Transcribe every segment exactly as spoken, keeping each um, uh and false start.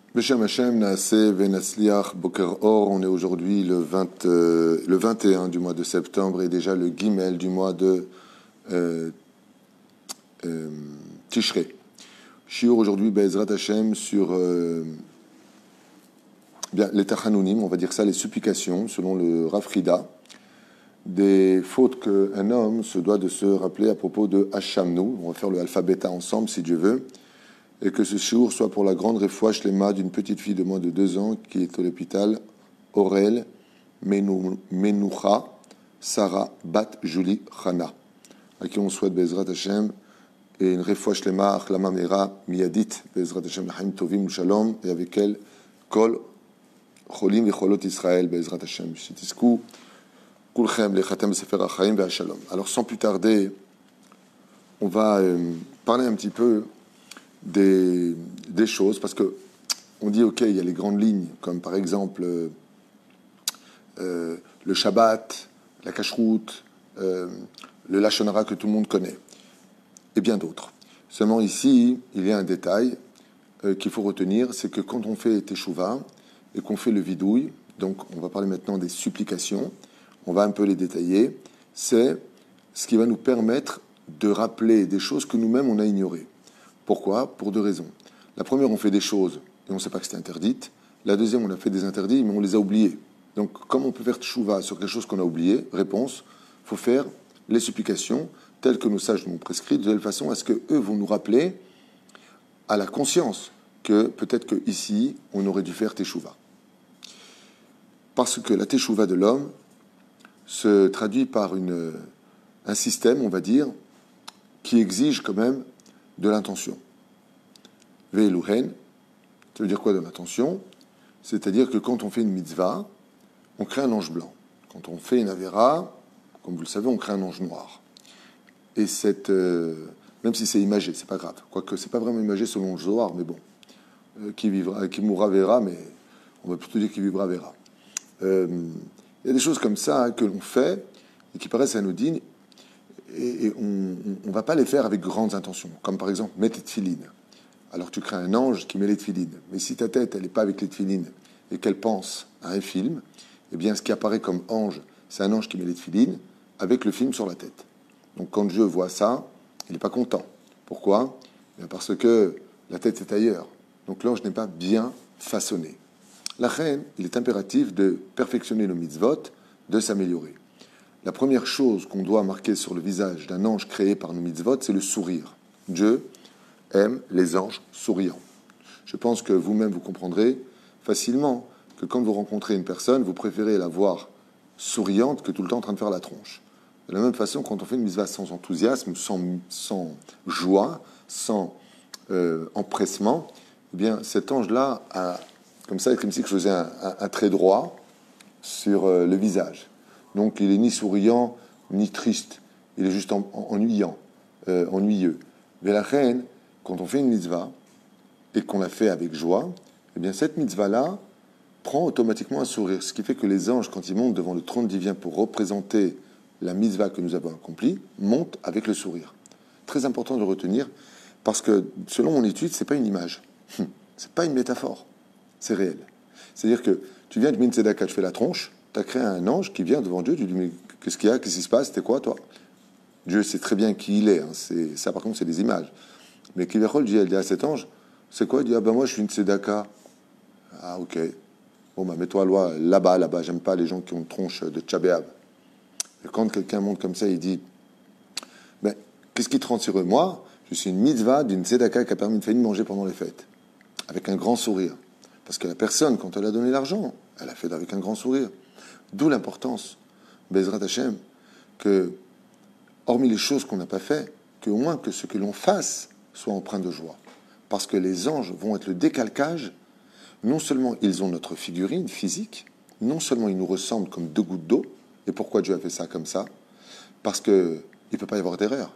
Beshem Hashem, Naase Venasliach Boker Or, on est aujourd'hui le, vingt, euh, le vingt et un du mois de septembre et déjà le Gimel du mois de euh, euh, Tishrei. Shiur aujourd'hui, Be'ezrat Hashem, sur euh, bien, les Tachanunim, on va dire ça, les supplications, selon le Rav Frida, des fautes qu'un homme se doit de se rappeler à propos de Hashamnu. On va faire le alpha bêta ensemble si Dieu veut. Et que ce shiur soit pour la grande refoua shlema d'une petite fille de moins de deux ans qui est à l'hôpital, Aurel Menoucha Sarah Bat Julie Chana, à qui on souhaite Bezrat Hashem et une refoua shlema achlama mera miyadit Bezrat Hashem l'chaim tovim shalom, et avec elle kol cholim vecholot Israël Bezrat Hashem shitisku kulchem lechatem sefer hachaim ve'ashalom. Alors sans plus tarder, on va euh, parler un petit peu Des, des choses, parce que on dit ok, il y a les grandes lignes, comme par exemple euh, euh, le Shabbat, la cacheroute, euh, le Lashon Hara que tout le monde connaît, et bien d'autres. Seulement ici, il y a un détail euh, qu'il faut retenir, c'est que quand on fait Teshuvah et qu'on fait le vidouille, donc on va parler maintenant des supplications, on va un peu les détailler, c'est ce qui va nous permettre de rappeler des choses que nous-mêmes on a ignorées. Pourquoi ? Pour deux raisons. La première, on fait des choses et on ne sait pas que c'était interdite. La deuxième, on a fait des interdits, mais on les a oubliés. Donc, comme on peut faire tchouva sur quelque chose qu'on a oublié, réponse, il faut faire les supplications telles que nos sages nous ont prescrites, de telle façon à ce qu'eux vont nous rappeler à la conscience que peut-être qu'ici, on aurait dû faire teshuvah. Parce que la teshuvah de l'homme se traduit par une, un système, on va dire, qui exige quand même de l'intention. Ve'eluhen, ça veut dire quoi de l'intention ? C'est-à-dire que quand on fait une mitzvah, on crée un ange blanc. Quand on fait une avéra, comme vous le savez, on crée un ange noir. Et cette, euh, même si c'est imagé, c'est pas grave. Quoique c'est pas vraiment imagé selon le Zohar, mais bon, euh, qui vivra, qui mourra verra, mais on va plutôt dire qui vivra verra. Euh, il y a des choses comme ça hein, que l'on fait et qui paraissent anodines. Et, et on ne va pas les faire avec grandes intentions, comme par exemple mettre les tefilines. Alors tu crées un ange qui met les tefilines, mais si ta tête elle n'est pas avec les tefilines et qu'elle pense à un film, eh bien ce qui apparaît comme ange, c'est un ange qui met les tefilines avec le film sur la tête. Donc quand Dieu voit ça, il n'est pas content. Pourquoi ? Eh bien parce que la tête est ailleurs. Donc l'ange n'est pas bien façonné. La reine, il est impératif de perfectionner nos mitzvot, de s'améliorer. La première chose qu'on doit marquer sur le visage d'un ange créé par nos mitzvot, c'est le sourire. Dieu aime les anges souriants. Je pense que vous-même, vous comprendrez facilement que quand vous rencontrez une personne, vous préférez la voir souriante que tout le temps en train de faire la tronche. De la même façon, quand on fait une mitzvah sans enthousiasme, sans, sans joie, sans euh, empressement, eh bien, cet ange-là a, comme ça, comme si je faisais un, un, un trait droit sur euh, le visage. Donc, il est ni souriant, ni triste. Il est juste en, en, ennuyant, euh, ennuyeux. Mais la reine, quand on fait une mitzvah, et qu'on la fait avec joie, eh bien, cette mitzvah-là prend automatiquement un sourire. Ce qui fait que les anges, quand ils montent devant le trône divin pour représenter la mitzvah que nous avons accomplie, montent avec le sourire. Très important de retenir, parce que, selon mon étude, c'est pas une image. C'est pas une métaphore. C'est réel. C'est-à-dire que tu viens de Min Tzedaka, tu fais la tronche, tu as créé un ange qui vient devant Dieu, tu lui dis, mais qu'est-ce qu'il y a, qu'est-ce qui se passe, c'était quoi, toi ? Dieu sait très bien qui il est, hein. C'est, ça par contre, c'est des images. Mais Kivechol dit, elle dit à cet ange, c'est quoi ? Il dit, ah ben moi, je suis une tzedaka. Ah, ok. Bon, ben mets-toi loi, là-bas, là-bas, j'aime pas les gens qui ont une tronche de tchabéab. Et quand quelqu'un monte comme ça, il dit, ben, qu'est-ce qui te rend sur eux ? Moi, je suis une mitzvah d'une tzedaka qui a permis de faire manger pendant les fêtes, avec un grand sourire. Parce que la personne, quand elle a donné l'argent, elle a fait avec un grand sourire. D'où l'importance, Bezrat Hashem, que, hormis les choses qu'on n'a pas fait, qu'au moins que ce que l'on fasse soit empreint de joie. Parce que les anges vont être le décalcage, non seulement ils ont notre figurine physique, non seulement ils nous ressemblent comme deux gouttes d'eau, et pourquoi Dieu a fait ça comme ça ? Parce qu'il ne peut pas y avoir d'erreur.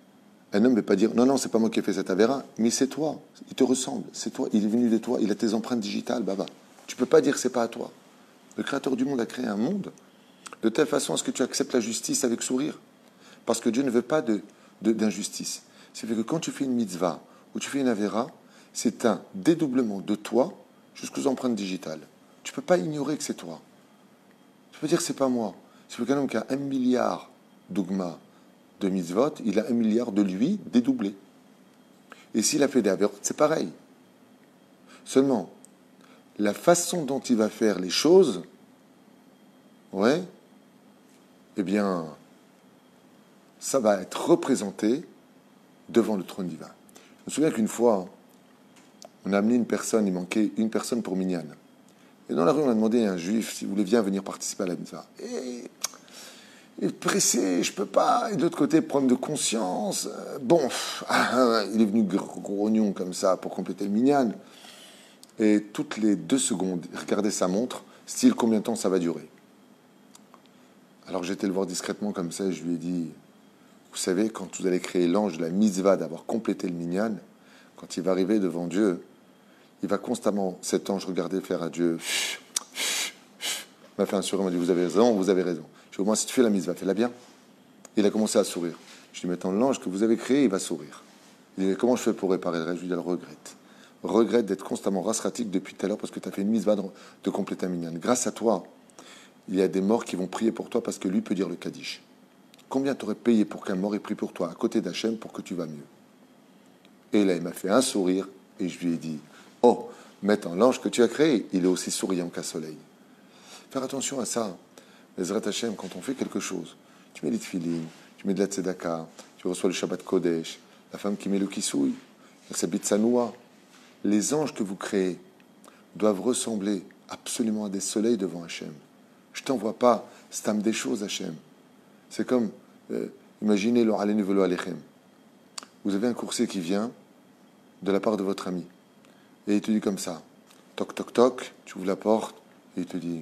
Un homme ne peut pas dire, non, non, c'est pas moi qui ai fait cette avéra, mais c'est toi, il te ressemble, c'est toi, il est venu de toi, il a tes empreintes digitales, baba. Tu ne peux pas dire que c'est pas à toi. Le Créateur du monde a créé un monde de telle façon à ce que tu acceptes la justice avec sourire. Parce que Dieu ne veut pas de, de, d'injustice. C'est fait que quand tu fais une mitzvah ou tu fais une avéra, c'est un dédoublement de toi jusqu'aux empreintes digitales. Tu ne peux pas ignorer que c'est toi. Tu peux dire que ce n'est pas moi. C'est quelqu'un qui a un milliard d'ugma de mitzvot, il a un milliard de lui dédoublé. Et s'il a fait des avérotes, c'est pareil. Seulement, la façon dont il va faire les choses, ouais, eh bien, ça va être représenté devant le trône divin. Je me souviens qu'une fois, on a amené une personne, il manquait une personne pour Minyan. Et dans la rue, on a demandé à un juif s'il voulait bien venir participer à la mitzvah. Et il est pressé, je peux pas. Et de l'autre côté, problème de conscience. Bon, il est venu grognon comme ça pour compléter le Minyan. Et toutes les deux secondes, il regardait sa montre, style combien de temps ça va durer. Alors j'étais le voir discrètement comme ça et je lui ai dit, vous savez, quand vous allez créer l'ange de la mitzvah d'avoir complété le Minyan, quand il va arriver devant Dieu, il va constamment, cet ange, regarder faire à Dieu. Il m'a fait un sourire, il m'a dit, vous avez raison, vous avez raison. Je dis, au moins, si tu fais la mitzvah, fais-la bien. Il a commencé à sourire. Je lui ai dit, maintenant, l'ange que vous avez créé, il va sourire. Il dit, comment je fais pour réparer le reste? Je lui ai dit, elle regrette. Regrette d'être constamment rasratique depuis tout à l'heure parce que tu as fait une mitzvah de, de compléter un minyan. Grâce à toi, il y a des morts qui vont prier pour toi parce que lui peut dire le Kaddish. Combien t'aurais payé pour qu'un mort ait prié pour toi à côté d'Hachem pour que tu vas mieux? Et là, il m'a fait un sourire et je lui ai dit, oh, maintenant, l'ange que tu as créé, il est aussi souriant qu'un soleil. Faire attention à ça. Bezrat Hachem, quand on fait quelque chose, tu mets les tefilines, tu mets de la tzedaka, tu reçois le Shabbat Kodesh, la femme qui met le kisouï, elle s'habite sanoua. Les anges que vous créez doivent ressembler absolument à des soleils devant Hachem. Je ne t'envoie pas stam des choses, Hachem. C'est comme, euh, imaginez le Alenu Velo Alechem. Vous avez un coursier qui vient de la part de votre ami. Et il te dit comme ça, toc, toc, toc, tu ouvres la porte, et il te dit,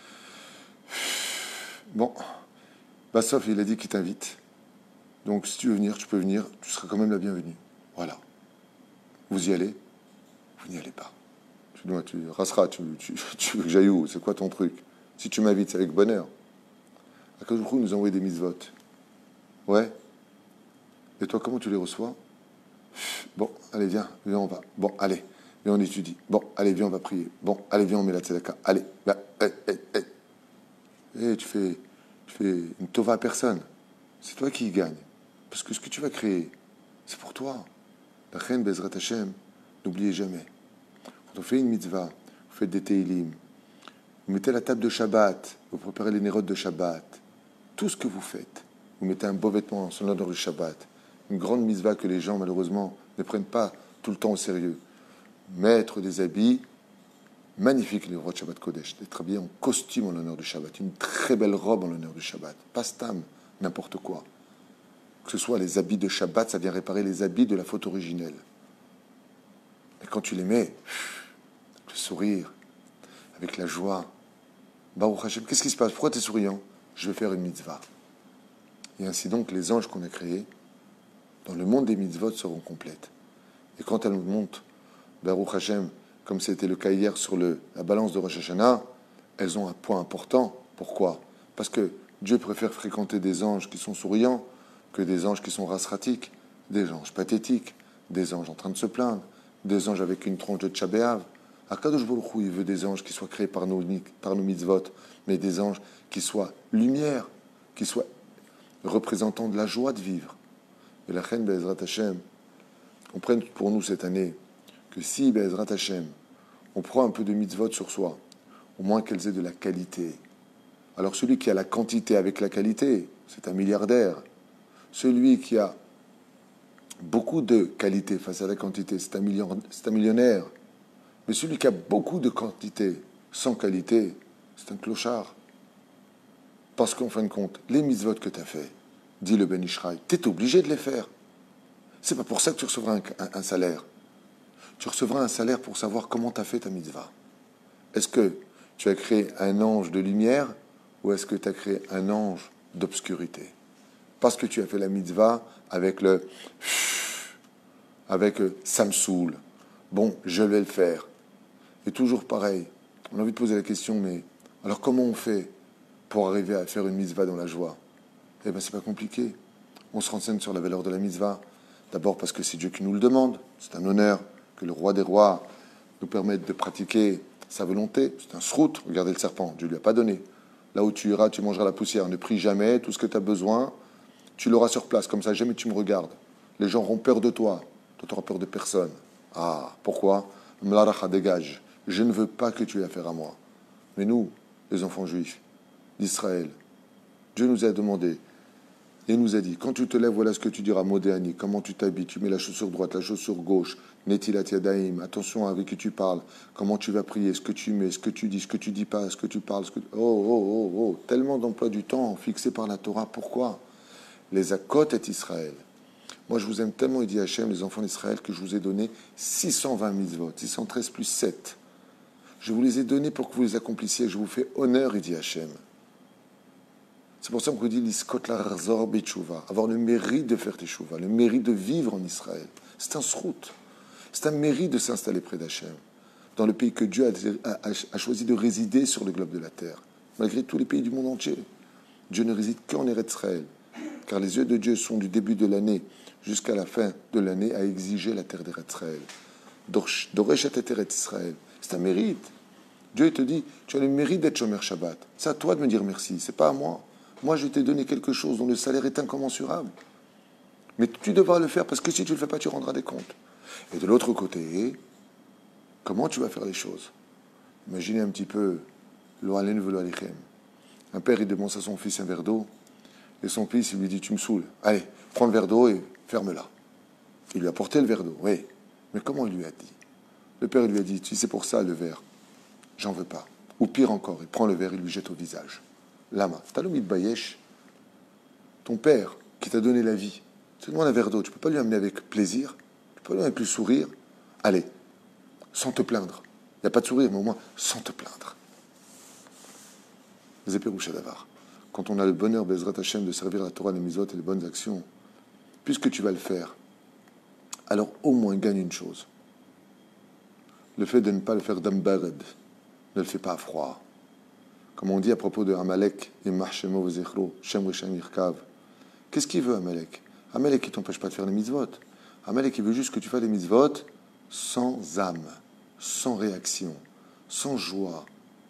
bon, Bassof, il a dit qu'il t'invite. Donc, si tu veux venir, tu peux venir, tu seras quand même la bienvenue. Voilà. Vous y allez? Vous n'y allez pas. Tu dis, tu rasseras, tu, tu, tu veux que j'aille où? C'est quoi ton truc? Si tu m'invites, c'est avec bonheur. Akadosh Baruch Hu nous a envoyé des mitzvot. Ouais. Et toi, comment tu les reçois? Bon, allez, viens, viens, on va. Bon, allez, viens, on étudie. Bon, allez, viens, on va prier. Bon, allez, viens, on met la tzedaka. Allez, bah, eh, eh, eh. Et tu fais, tu fais une tova à personne. C'est toi qui y gagne. Parce que ce que tu vas créer, c'est pour toi. La reine Bezrat Hashem, n'oubliez jamais. Quand on fait une mitzvah, vous faites des teilim, vous mettez la table de Shabbat, vous préparez les nérodes de Shabbat, tout ce que vous faites, vous mettez un beau vêtement en son l'honneur du Shabbat, une grande mitzvah que les gens, malheureusement, ne prennent pas tout le temps au sérieux. Mettre des habits magnifiques, les rois de Shabbat Kodesh, d'être habillé en costume en l'honneur du Shabbat, une très belle robe en l'honneur du Shabbat, pas stam, n'importe quoi. Que ce soit les habits de Shabbat, ça vient réparer les habits de la faute originelle. Et quand tu les mets, avec le sourire, avec la joie, Baruch Hashem, qu'est-ce qui se passe? Pourquoi tu es souriant? Je vais faire une mitzvah. Et ainsi donc, les anges qu'on a créés, dans le monde des mitzvot, seront complètes. Et quand elles montent, Baruch Hashem, comme c'était le cas hier sur le, la balance de Rosh Hashanah, elles ont un point important. Pourquoi? Parce que Dieu préfère fréquenter des anges qui sont souriants que des anges qui sont rasratiques, des anges pathétiques, des anges en train de se plaindre, des anges avec une tronche de tchabéav. Akadosh Baruch Hu, il veut des anges qui soient créés par nos, par nos mitzvot, mais des anges qui soient lumière, qui soient représentants de la joie de vivre. Et la reine Be'ezrat Hashem, on prenne pour nous cette année que si Be'ezrat Hashem, on prend un peu de mitzvot sur soi, au moins qu'elles aient de la qualité. Alors celui qui a la quantité avec la qualité, c'est un milliardaire. Celui qui a beaucoup de qualité face à la quantité, c'est un, million, c'est un millionnaire. Mais celui qui a beaucoup de quantité sans qualité, c'est un clochard. Parce qu'en fin de compte, les mitzvot que tu as fait, dit le Ben Ishraï, tu es obligé de les faire. C'est pas pour ça que tu recevras un, un, un salaire. Tu recevras un salaire pour savoir comment tu as fait ta mitzvah. Est-ce que tu as créé un ange de lumière ou est-ce que tu as créé un ange d'obscurité? Parce que tu as fait la mitzvah avec le avec ça me saoule. Bon, je vais le faire. Et toujours pareil. On a envie de poser la question, mais alors comment on fait pour arriver à faire une mitzvah dans la joie? Eh bien, c'est pas compliqué. On se renseigne sur la valeur de la mitzvah. D'abord parce que c'est Dieu qui nous le demande. C'est un honneur que le roi des rois nous permettre de pratiquer sa volonté. C'est un srout, regardez le serpent, Dieu ne lui a pas donné. Là où tu iras, tu mangeras la poussière. Ne prie jamais, tout ce que tu as besoin, tu l'auras sur place. Comme ça, jamais tu me regardes. Les gens auront peur de toi. Toi, tu n'auras peur de personne. Ah, pourquoi? Mlaracha, dégage. Je ne veux pas que tu aies affaire à moi. Mais nous, les enfants juifs d'Israël, Dieu nous a demandé, et nous a dit, quand tu te lèves, voilà ce que tu diras, Modéani, comment tu t'habilles, tu mets la chaussure droite, la chaussure gauche, Netilat Yadaim, attention avec qui tu parles, comment tu vas prier, ce que tu mets, ce que tu dis, ce que tu dis pas, ce que tu parles, ce que... Oh, oh, oh, oh, tellement d'emplois du temps fixés par la Torah, pourquoi? Les Akot et Israël. Moi, je vous aime tellement, il dit Hachem, les enfants d'Israël, que je vous ai donné six cent vingt mitzvot, six cent treize plus sept. Je vous les ai donnés pour que vous les accomplissiez, je vous fais honneur, il dit Hachem. C'est pour ça qu'on dit l'iskot larzor betchouva, avoir le mérite de faire teshuva, le mérite de vivre en Israël. C'est un srout. C'est un mérite de s'installer près d'Hachem, dans le pays que Dieu a, a, a choisi de résider sur le globe de la terre, malgré tous les pays du monde entier. Dieu ne réside qu'en Eretz Israël, car les yeux de Dieu sont du début de l'année jusqu'à la fin de l'année à exiger la terre d'Eretz Israël. Doresh et Eretz Israël. C'est un mérite. Dieu te dit, tu as le mérite d'être Shomer Shabbat. C'est à toi de me dire merci, c'est pas à moi. Moi, je t'ai donné quelque chose dont le salaire est incommensurable. Mais tu devras le faire parce que si tu ne le fais pas, tu rendras des comptes. Et de l'autre côté, comment tu vas faire les choses? Imaginez un petit peu lo alen velo alechem. Un père, il demande à son fils un verre d'eau. Et son fils, il lui dit, tu me saoules. Allez, prends le verre d'eau et ferme-la. Il lui a porté le verre d'eau, oui. Mais comment il lui a dit? Le père, il lui a dit, si c'est pour ça, le verre, j'en veux pas. Ou pire encore, il prend le verre et lui jette au visage. Lama, Talomid Bayesh, ton père qui t'a donné la vie, tu te demandes un verre d'eau, tu ne peux pas lui amener avec plaisir, tu peux pas lui amener avec le sourire. Allez, sans te plaindre. Il n'y a pas de sourire, mais au moins sans te plaindre. Zéperoucha Davar. Quand on a le bonheur, Bezrat Hashem, de servir la Torah, les mitzvot et les bonnes actions, puisque tu vas le faire, alors au moins gagne une chose. Le fait de ne pas le faire d'ambared, ne le fais pas à froid. Comme on dit à propos de Amalek, qu'est-ce qu'il veut Amalek? Amalek, il ne t'empêche pas de faire les mitzvot. Amalek, il veut juste que tu fasses les mitzvot sans âme, sans réaction, sans joie.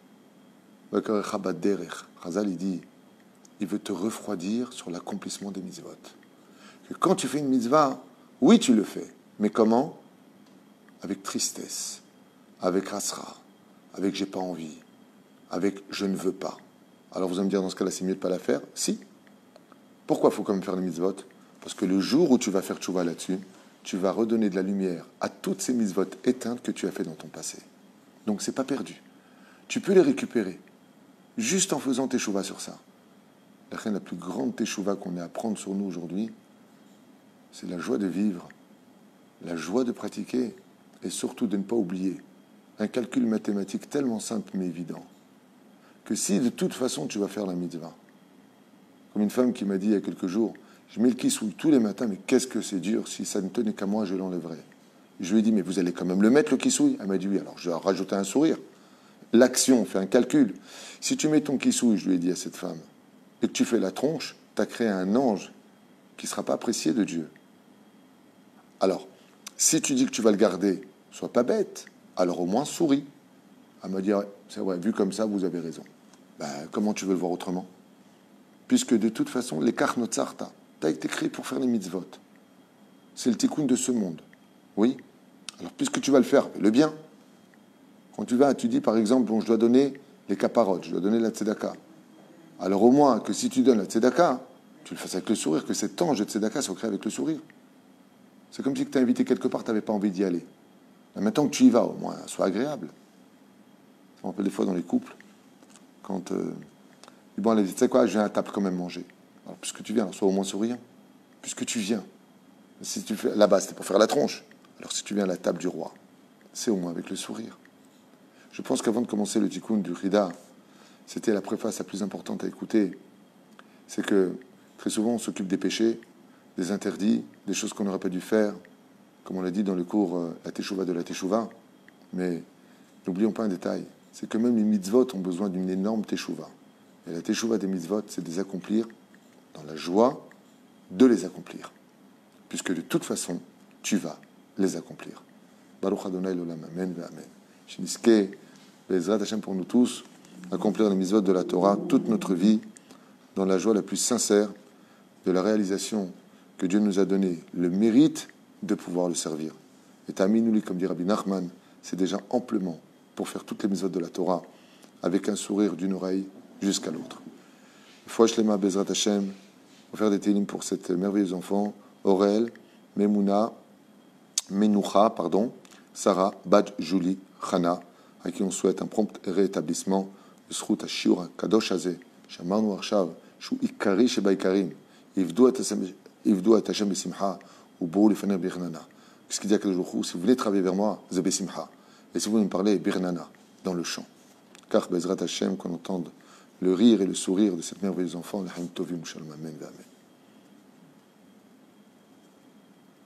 Chazal, il dit, il veut te refroidir sur l'accomplissement des mitzvot. Que quand tu fais une mitzvah, oui, tu le fais. Mais comment? Avec tristesse, avec rasra, avec j'ai pas envie, avec je ne veux pas. Alors vous allez me dire, dans ce cas-là, c'est mieux de ne pas la faire? Si. Pourquoi il faut quand même faire les mitzvot? Parce que le jour où tu vas faire tchouva là-dessus, tu vas redonner de la lumière à toutes ces mitzvot éteintes que tu as fait dans ton passé. Donc c'est pas perdu. Tu peux les récupérer, juste en faisant teshuva sur ça. La reine la plus grande teshuva qu'on ait à prendre sur nous aujourd'hui, c'est la joie de vivre, la joie de pratiquer, et surtout de ne pas oublier un calcul mathématique tellement simple mais évident, que si de toute façon tu vas faire la mitzvah, comme une femme qui m'a dit il y a quelques jours, je mets le kissouille tous les matins, mais qu'est-ce que c'est dur, si ça ne tenait qu'à moi, je l'enlèverais. Je lui ai dit, mais vous allez quand même le mettre, le kissouille? Elle m'a dit oui, alors je vais rajouter un sourire. L'action fait un calcul. Si tu mets ton kissouille, je lui ai dit à cette femme, et que tu fais la tronche, tu as créé un ange qui ne sera pas apprécié de Dieu. Alors, si tu dis que tu vas le garder, sois pas bête, alors au moins souris. Elle m'a dit, ouais, c'est vrai, vu comme ça, vous avez raison. Ben, comment tu veux le voir autrement? Puisque de toute façon, les karnotsarta, tu as été créé pour faire les mitzvot. C'est le tikkun de ce monde. Oui. Alors, puisque tu vas le faire, le bien. Quand tu vas, tu dis par exemple, bon, je dois donner les caparotes, je dois donner la tzedaka. Alors au moins que si tu donnes la tzedaka, tu le fasses avec le sourire, que cet ange de tzedaka soit créé avec le sourire. C'est comme si tu t'es invité quelque part, tu n'avais pas envie d'y aller. Là, maintenant que tu y vas, au moins, sois agréable. Ça me rappelle des fois dans les couples, quand... Euh, bon, elle dit, tu sais quoi, je viens à la table quand même manger. Alors, puisque tu viens, alors, sois au moins souriant. Puisque tu viens. Si tu fais, là-bas, c'était pour faire la tronche. Alors, si tu viens à la table du roi, c'est au moins avec le sourire. Je pense qu'avant de commencer le tikkun du Rida, c'était la préface la plus importante à écouter. C'est que, très souvent, on s'occupe des péchés, des interdits, des choses qu'on n'aurait pas dû faire, comme on l'a dit dans le cours euh, La Teshuvah de la Teshuvah. Mais n'oublions pas un détail, c'est que même les mitzvot ont besoin d'une énorme Teshuvah. Et la Teshuvah des mitzvot, c'est de les accomplir dans la joie de les accomplir. Puisque de toute façon, tu vas les accomplir. Baruch Adonai l'olam, amen, amen. Shiniske, Bezrat Hashem pour nous tous, accomplir les mitzvot de la Torah toute notre vie, dans la joie la plus sincère de la réalisation que Dieu nous a donné, le mérite de pouvoir le servir. Et Taminouli, comme dit Rabbi Nachman, c'est déjà amplement pour faire toutes les mitzvot de la Torah, avec un sourire d'une oreille jusqu'à l'autre. Fouach Lema Bezrat Hashem, pour faire des télim pour cet merveilleux enfant, Aurel, Memouna, Menoucha, pardon, Sarah, Bad, Julie, Chana, à qui on souhaite un prompt rétablissement, Zchut Hashiur Kadosh Hazeh, Shamarnu Arshav, Shu Ikari Sheba Ikarim, Ivdu et Hashem Besimcha, ou Bourou Lefaner Birnana. Qu'est-ce qu'il dit à Kadosh? Si vous voulez travailler vers moi, c'est Besimcha. Et si vous voulez me parler, Birnana, dans le chant. Car Bezrat Hashem, qu'on entende le rire et le sourire de cet merveilleux enfant, L'Haim Tovim Shalom, Amen, Amen.